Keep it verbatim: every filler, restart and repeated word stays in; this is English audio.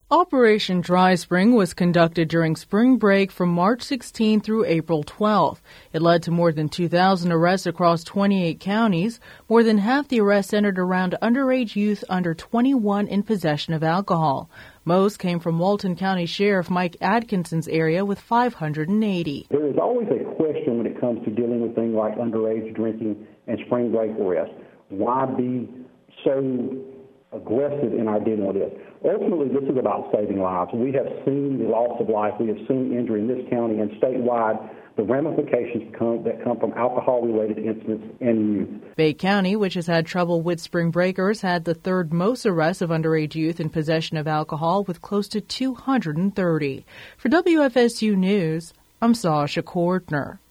Operation Dry Spring was conducted during spring break from March sixteenth through April twelfth. It led to more than two thousand arrests across twenty-eight counties. More than half the arrests centered around underage youth under twenty-one in possession of alcohol. Most came from Walton County Sheriff Mike Atkinson's area with five hundred eighty. There is always a question when it comes to dealing with things like underage drinking and spring break arrests. Why be so aggressive in our dealing with this? Ultimately, this is about saving lives. We have seen the loss of life. We have seen injury in this county and statewide, the ramifications come, that come from alcohol-related incidents in youth. Bay County, which has had trouble with spring breakers, had the third most arrests of underage youth in possession of alcohol with close to two hundred thirty. For W F S U News, I'm Sasha Kortner.